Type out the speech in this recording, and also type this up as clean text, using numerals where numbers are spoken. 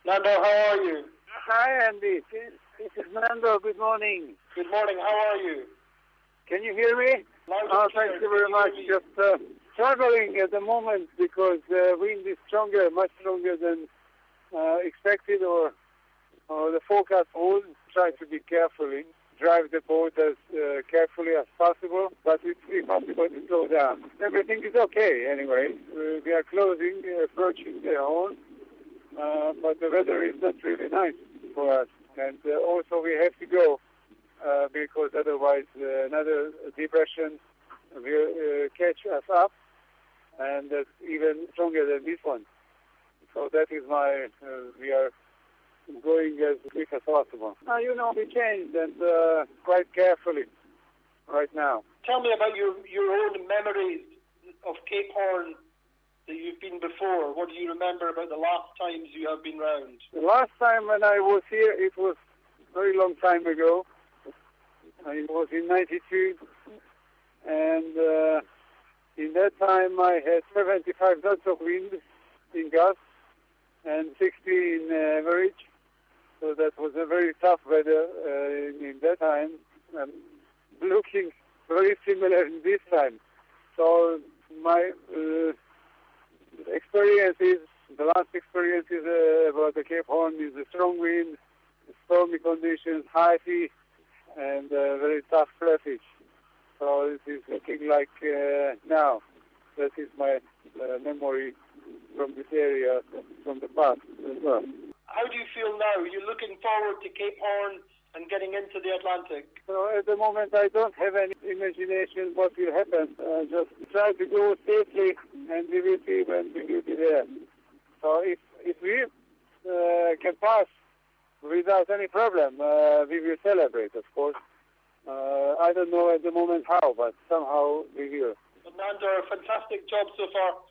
Nando, how are you? Hi, Andy. This is Nando. Good morning. Good morning. How are you? Can you hear me? Thank you very much. Just struggling at the moment because wind is stronger, much stronger than expected, or the forecast holds. Try to be carefully. Drive the boat as carefully as possible, but it's impossible to slow down. Everything is okay anyway. We are closing, approaching the hole, but the weather is not really nice for us. And also we have to go because otherwise another depression will catch us up, and that's even stronger than this one. So that is why we are going as quick as possible. We changed and quite carefully right now. Tell me about your own memories of Cape Horn that you've been before. What do you remember about the last times you have been round? The last time when I was here, it was a very long time ago. It was in 92, and in that time I had 75 knots of wind in gusts and 60 in average. So that was a very tough weather in that time, looking very similar in this time. So my experiences, the last experiences about the Cape Horn is the strong wind, stormy conditions, high sea, and very tough traffic. So it is looking like now. That is my memory from this area, from the past as well. How do you feel now? Are you looking forward to Cape Horn and getting into the Atlantic? So at the moment I don't have any imagination what will happen. Just try to go safely and we will see when we will be there. So if we can pass without any problem, we will celebrate, of course. I don't know at the moment how, but somehow we will. Nando, a fantastic job so far.